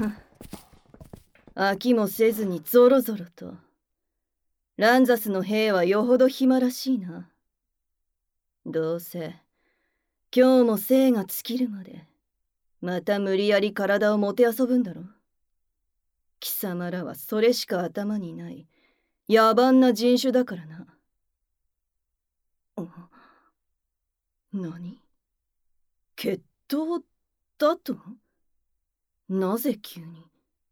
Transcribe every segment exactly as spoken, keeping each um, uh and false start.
飽きもせずにゾロゾロと。ランザスの兵はよほど暇らしいな。どうせ今日も精が尽きるまでまた無理やり体をもてあそぶんだろ。貴様らはそれしか頭にない野蛮な人種だからな。何？決闘だと？なぜ急に？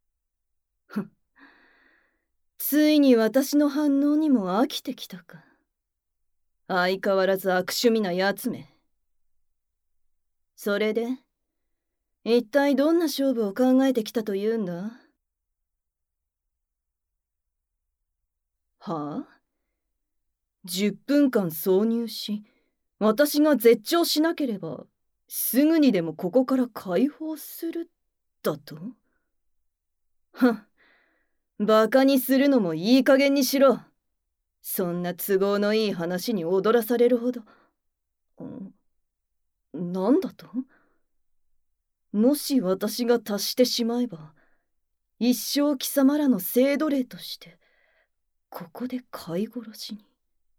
ついに私の反応にも飽きてきたか。相変わらず悪趣味なやつめ。それで一体どんな勝負を考えてきたというんだ？はあ？じゅっぷんかん挿入し、私が絶頂しなければすぐにでもここから解放するだと？はっ、バカにするのもいい加減にしろ。そんな都合のいい話に踊らされるほど。ん、なんだと？もし私が達してしまえば、一生貴様らの性奴隷としてここで飼い殺しに。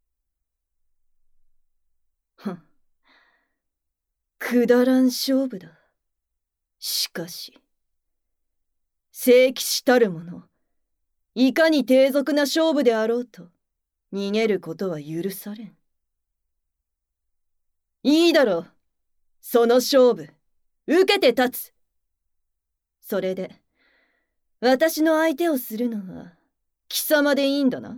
はん、くだらん勝負だ。しかし聖騎士たるもの、いかに低俗な勝負であろうと逃げることは許されん。いいだろう、その勝負受けて立つ。それで私の相手をするのは貴様でいいんだな。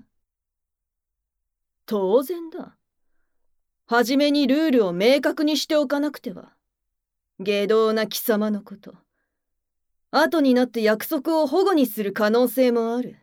当然だ。はじめにルールを明確にしておかなくては。下道な貴様のこと、後になって約束を反故にする可能性もある。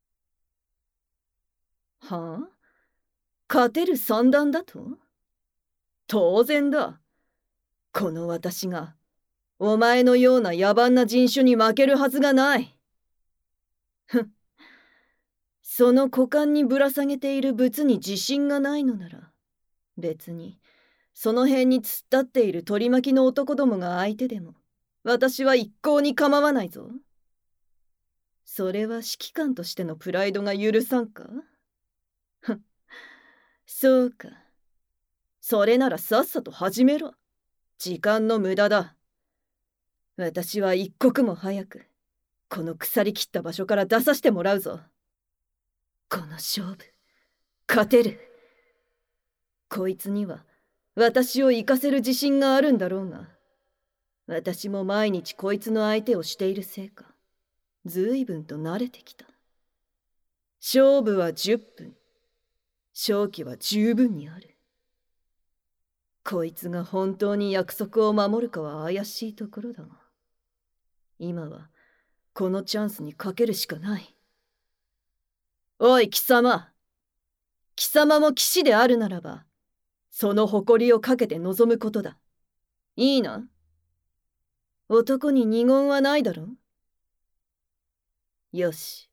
はあ？勝てる算段だと？当然だ。この私がお前のような野蛮な人種に負けるはずがない。ふん。その股間にぶら下げている物に自信がないのなら、別にその辺に突っ立っている取り巻きの男どもが相手でも私は一向に構わないぞ。それは指揮官としてのプライドが許さんか？ふん、そうか。それならさっさと始めろ。時間の無駄だ。私は一刻も早くこの腐りきった場所から出させてもらうぞ。この勝負勝てる。こいつには私を生かせる自信があるんだろうが、私も毎日こいつの相手をしているせいか、ずいぶんと慣れてきた。勝負はじゅっぷん、勝機は十分にある。こいつが本当に約束を守るかは怪しいところだが、今はこのチャンスにかけるしかない。おい貴様、貴様も騎士であるならば、その誇りをかけて臨むことだ。いいな？男に二言はないだろう？よし。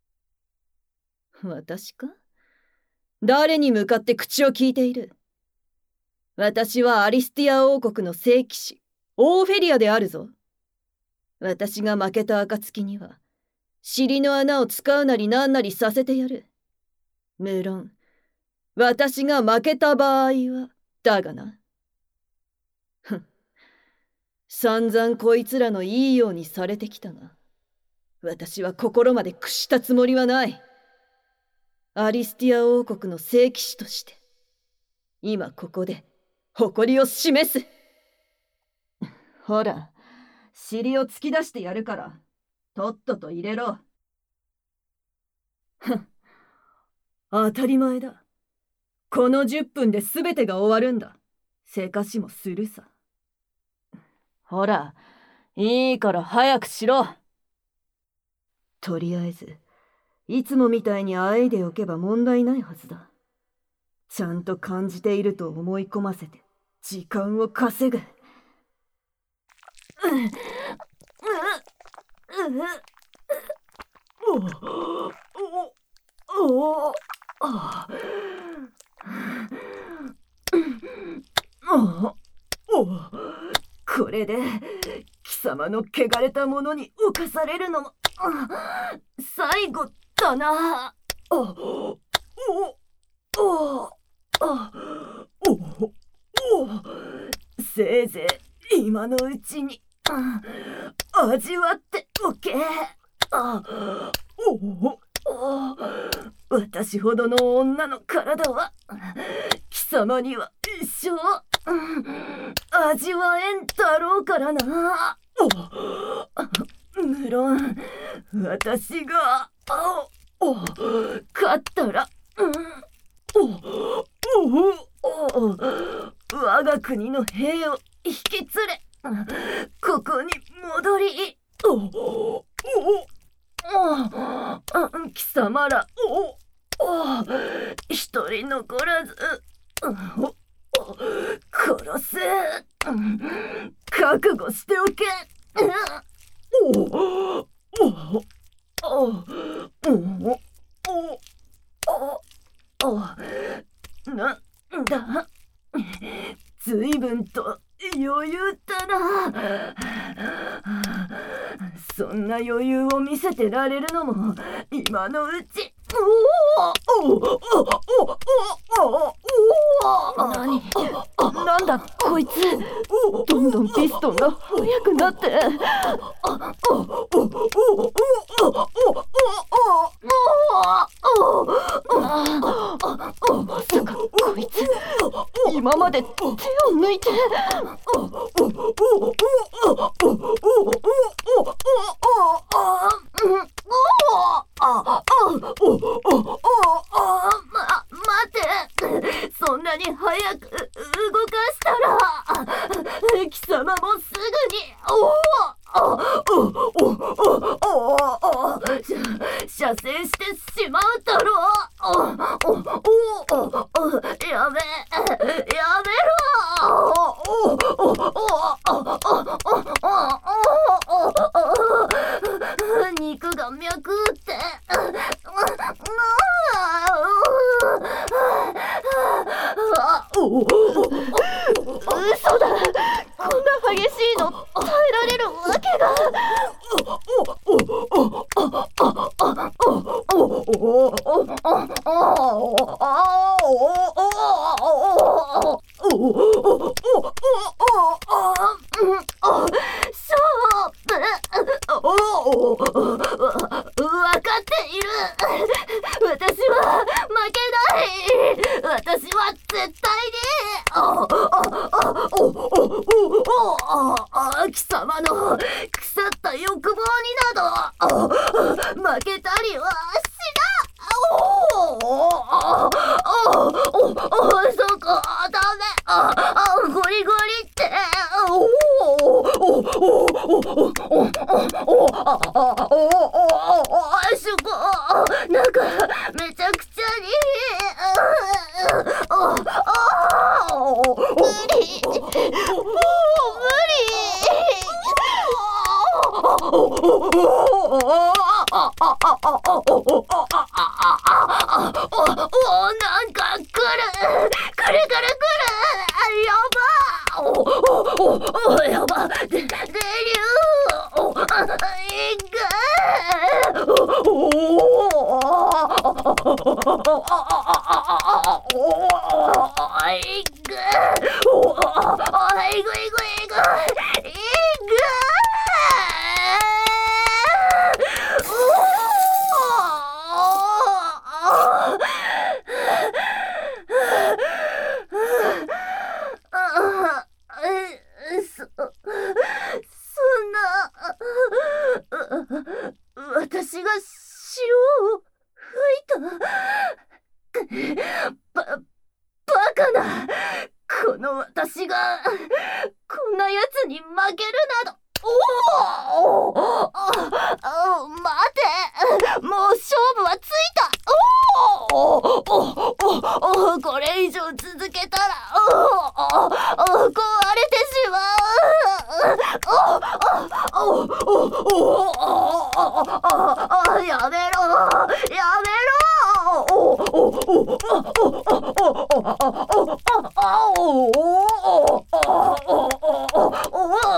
私か？誰に向かって口を聞いている？私はアリスティア王国の聖騎士オーフェリアであるぞ。私が負けた暁には尻の穴を使うなりなんなりさせてやる。無論私が負けた場合はだがな。ふん、散々こいつらのいいようにされてきたが、私は心まで屈したつもりはない。アリスティア王国の聖騎士として今ここで誇りを示す。ほら、尻を突き出してやるからとっとと入れろ。ふん、当たり前だ。このじゅっぷんで全てが終わるんだ。せかしもするさ。ほら、いいから早くしろ。とりあえずいつもみたいにあえいでおけば問題ないはずだ。ちゃんと感じていると思い込ませて時間を稼ぐ。 これで貴様の汚れたものに侵されるのも最後だな。おおおおおせいぜい今のうちに味わっておけ。おお私ほどの女の体は貴様には一生味わえんだろうからな。無論私がお勝ったら我が国の兵を引き連れここに戻り貴様らを一人残らず殺す。覚悟しておけ。なんだ、ずいぶんと余裕だな。そんな余裕を見せてられるのも今のうち。何なんだこいつ、どんどんピストンが速くなって。まさかこいつ今まで手を抜いて。ま、待て、そんなに早く動かしたら貴様もすぐに射精してしまうだろう。やめやめろ。肉が脈打って嘘だ。こんな激しいの耐えられるわけが。勝負。分かっている。私は負けない。私は絶対に貴様の腐った欲望になど負けたりはしない。そこダメ。ゴリゴリって。しゅこなんかめちゃくちゃに無理、もう無なんか来る来る来る来る。やばやばでデリューいく。いくいくいくいく私が潮を吹いた。ば、バカな。この私がこんなやつに負けるなど。おお待て、もう勝負はついた。おおこれ以上続けたら壊れてしまう。やめろやめろ。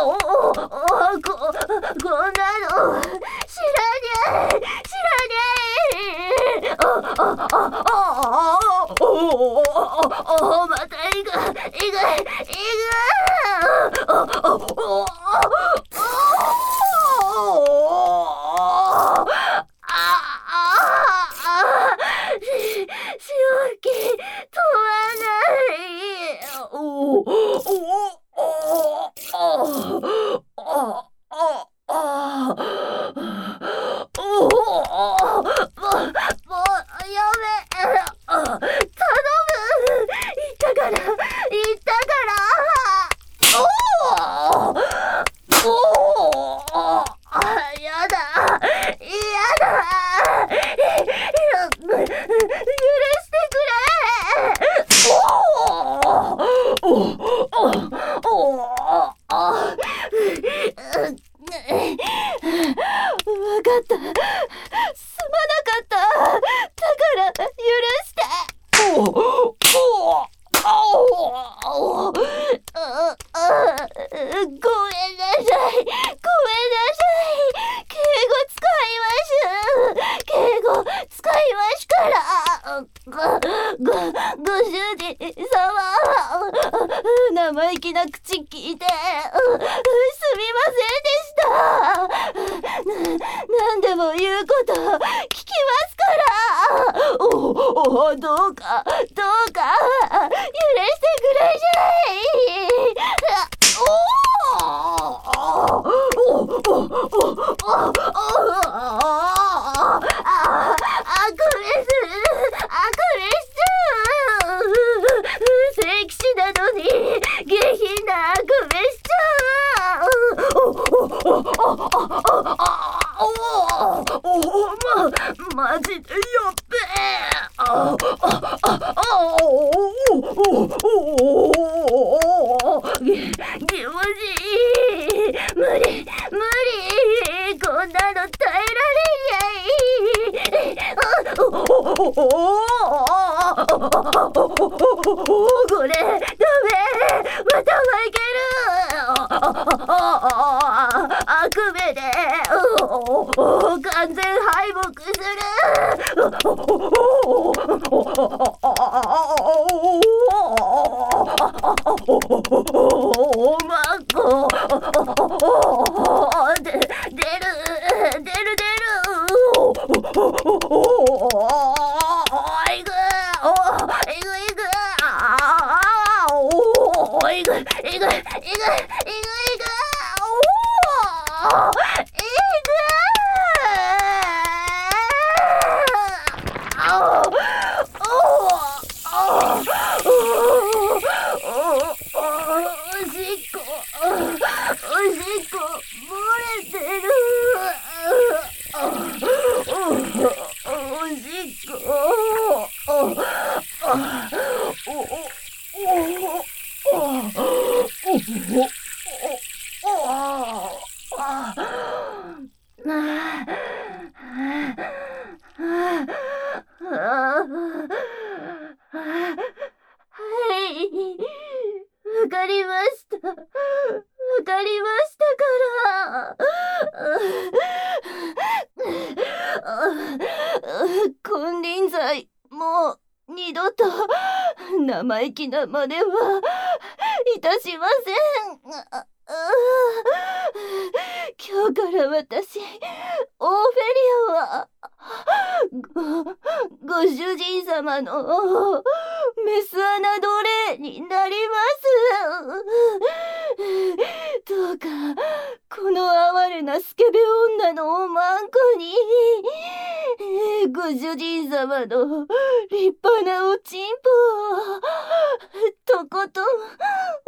生意気な口聞いて、すみませんでした。な、なんでも言うこと聞きますから。おお、どうかどうか許してください。おおおおおマジでやっべえ。ああああ気持ちいい。無理無理、こんなの耐えられない。これダメ、また負ける。悪目で完全敗北する。おまこで出る出る出る。おいぐおいぐいぐおいぐいぐいぐいぐいぐいぐおわかりました。わかりましたから。金輪際、もう二度と生意気な真似はいたしません。今日から私、オーフェリアはご、ご主人様のメス穴奴隷になります。どうかこの哀れなスケベ女のおまんこにご主人様の立派なおちんぽをとことん